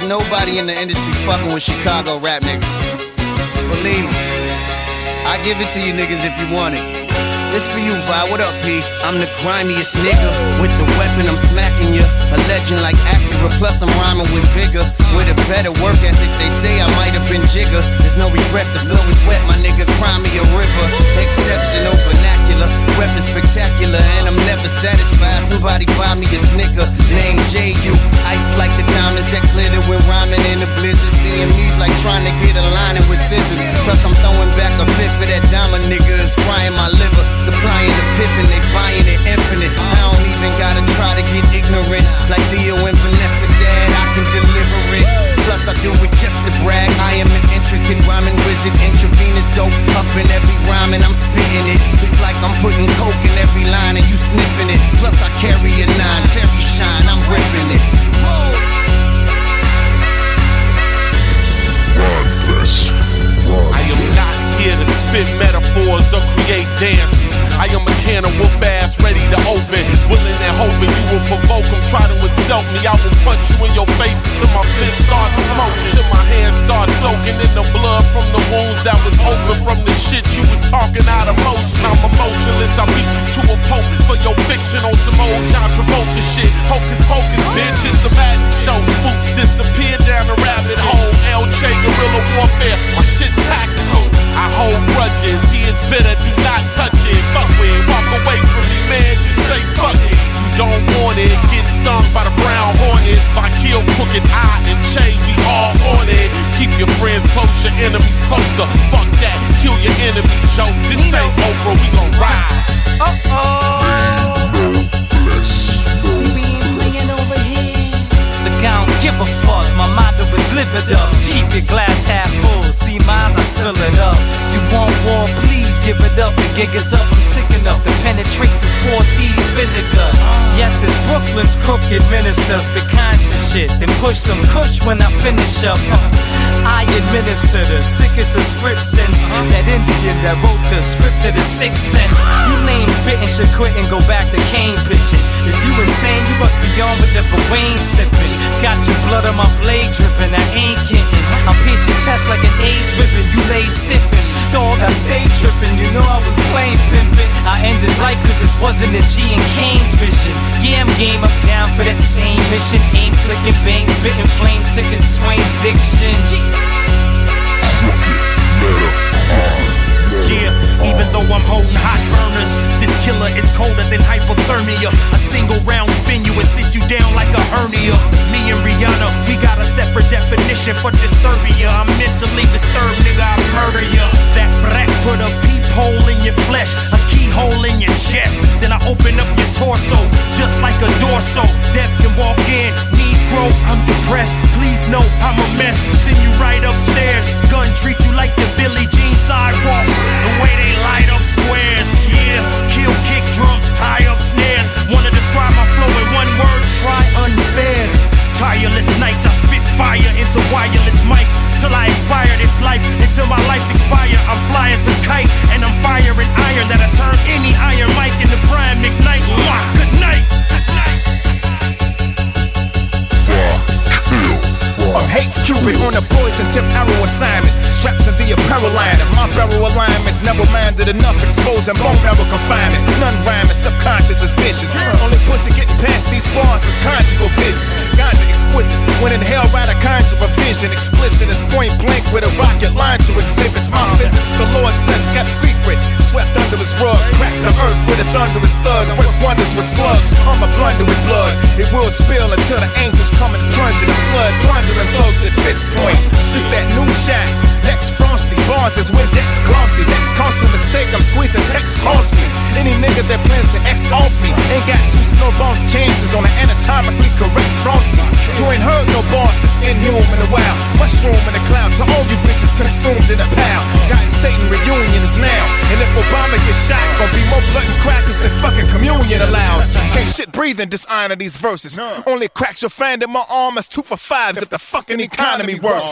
There's nobody in the industry fucking with Chicago rap niggas. Believe me, I give it to you niggas if you want it. This for you, Vi. What up, P? I'm the grimiest nigga. With the weapon, I'm smacking ya. A legend like Acura, plus I'm rhyming with vigor. With a better work ethic, they say I might have been jigger. There's no regrets, the flow is wet, my nigga. Cry me a river. Exceptional vernacular, weapon spectacular, and I'm never satisfied. Somebody buy me a Snicker, named J.U. Ice like the diamonds that glitter when rhyming in the blizzard. CMU's like trying to get a lining with scissors. Plus I'm throwing back a fifth of that diamond nigga is frying my liver. Supplying the piffin', they buying it infinite. I don't even gotta try to get ignorant. Like Theo and Vanessa, Dad, I can deliver it. Plus I do it just to brag. I am an intricate rhyming wizard. Intravenous dope up in every rhyme and I'm spitting it. It's like I'm putting coke in every line and you sniffing it. Plus I carry a 9, Terry Shine, I'm ripping it. I am not here to spit metaphors or create dances. I am a can of whoop ass ready to open, willing and hoping you will provoke them. Try to insult me, I will punch you in your face until my fist starts smoking, till my hands start soaking in the blood from the wounds that was open from the shit you was talking out of motion. I'm emotionless, I beat you to a pulp for your fiction on some old John Travolta shit. Hocus pocus, bitch, it's a magic show. Spooks disappear down the rabbit hole. LJ guerrilla warfare, my shit's tactical. I hold grudges, he is bitter, do not touch it. Fuck with, walk away from me, man, just say fuck it. You don't want it, get stung by the brown hornets. If I kill Crooked I and Che, we all on it. Keep your friends close, your enemies closer. Fuck that, kill your enemies, yo. This ain't Oprah, we gon' ride. Look, I don't give a fuck, my motto is live it up. Keep your glass half full, see mine, I fill it up. You want war, please give it up. The gig is up, I'm sick enough to penetrate through 4D's vinegar. Yes, it's Brooklyn's crooked ministers, spit conscious shit, then push some kush when I finish up. I administer the sickest of script sense. That Indian that wrote the script of the Sixth Sense. You lame spittin' should quit and go back to cane pitching. Is you insane? You must be on with the Wayne sippin'. Got your blood on my blade drippin', I ain't kidding. I'm pierce your chest like an AIDS ribbon, you lay stiffin'. Dog, I stay trippin', you know I was plain pimpin'. I end his life cause this wasn't a G and Kane's vision. Yeah, I'm game, I'm down for that same mission. Aim, clickin', bang, spittin' flame, sick as Twain's diction. Yeah, even though I'm holding hot burners, this killer is colder than hypothermia. A single round spin you and sit you down like a hernia. Me and Rihanna, we got a separate definition for disturbia. I'm mentally disturbed, nigga, I murder ya. That black put a peephole in your flesh, a keyhole in your chest. Then I open up your torso, just like a dorso. Death can walk in, Negro, I'm depressed. Please know I'm a mess. Send you right upstairs. Gun treat you like the Billie Jean sidewalks. The way they light up squares. Yeah, kill, kick drums, tie up snares. Wanna describe my flow in one word? Try unfair. Tireless nights, I spit fire into wireless mics till I expired its life, until my life expire. I'm fly as a kite, and I'm firing iron that'll turn any iron mic into prime McKnight. Good night. I'm Hates Cupid on a poison tip arrow assignment. Straps in the apparel line, and my barrel alignments never minded enough, exposing bone marrow confinement. None rhyming, subconscious is vicious. Only pussy getting past these bars is conjugal visits. Ganja exquisite, when in hell right I conjure a vision. Explicit as point blank with a rocket launcher exhibits. My physics, the Lord's best kept secret. Swept under his rug, cracked the earth with a thunderous thug. And work wonders with slugs, I'm a blunder with blood. It will spill until the angels come and plunge in the flood. Plundering folks at fist point. This that new shot, next frosty. Bars is with Dex glossy. Next costly mistake, I'm squeezing text costly. Any nigga that plans to X off me ain't got two snowballs chances on an anatomically correct frosty. You ain't heard no bars that's inhuman in a while. Mushroom in the cloud to all you bitches consumed in a pile. God and Satan reunion is now. And if Obama gets shot, gonna be more blood and crackers than fucking communion allows. Can't shit breathing dishonor these verses. Only cracks you'll find in my arm is 2 for 5s if the fucking economy worse.